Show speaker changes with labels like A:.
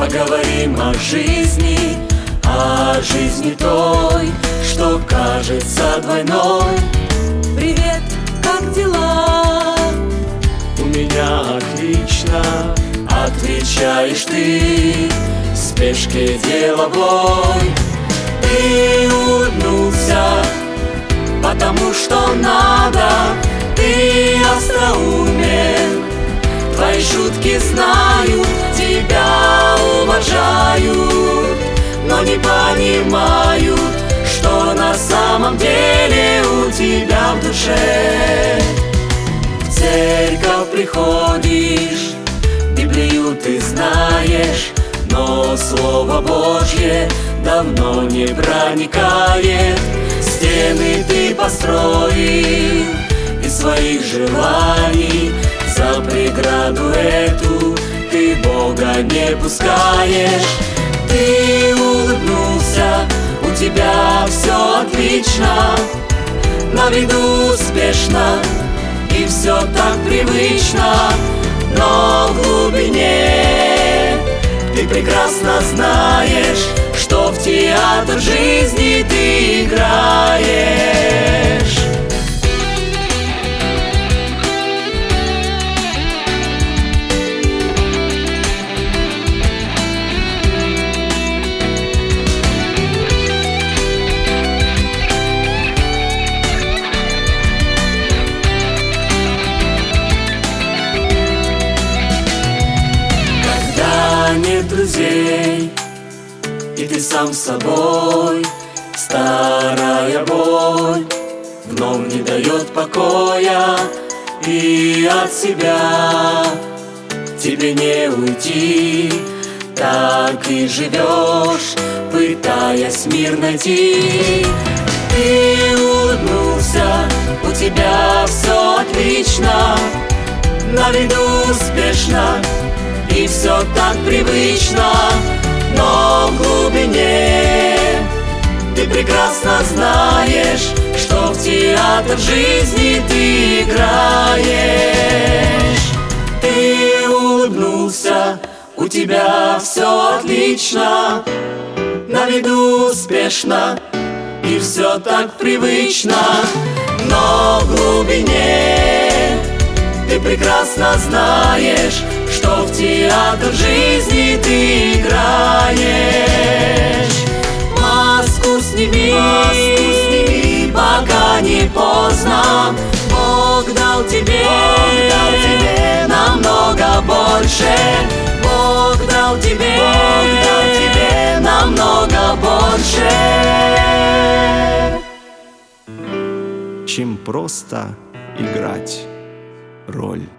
A: Поговорим о жизни той, что кажется двойной.
B: Привет, как дела?
A: У меня отлично, отвечаешь ты в спешке деловой. Ты улыбнулся, потому что надо, ты остроумен. Твои шутки знают, тебя уважают, но не понимают, что на самом деле у тебя в душе. В церковь приходишь, Библию ты знаешь, но Слово Божье давно не проникает. Стены ты построил из своих желаний, за преграду эту ты Бога не пускаешь. Ты улыбнулся, у тебя все отлично, на виду успешно, и все так привычно. Но в глубине ты прекрасно знаешь, что в театр жизни ты играешь. Нет друзей, и ты сам с собой, старая боль вновь не дает покоя, и от себя тебе не уйти. Так и живешь, пытаясь мир найти. Ты улыбнулся, у тебя все отлично, на виду успешно, и все так привычно. Но в глубине ты прекрасно знаешь, что в театр жизни ты играешь. Ты улыбнулся, у тебя все отлично, на виду успешно, и все так привычно. Но в глубине ты прекрасно знаешь, что в театр жизни ты играешь. Маску сними, пока не поздно. Бог дал тебе намного больше. Бог дал тебе намного больше,
C: чем просто играть роль.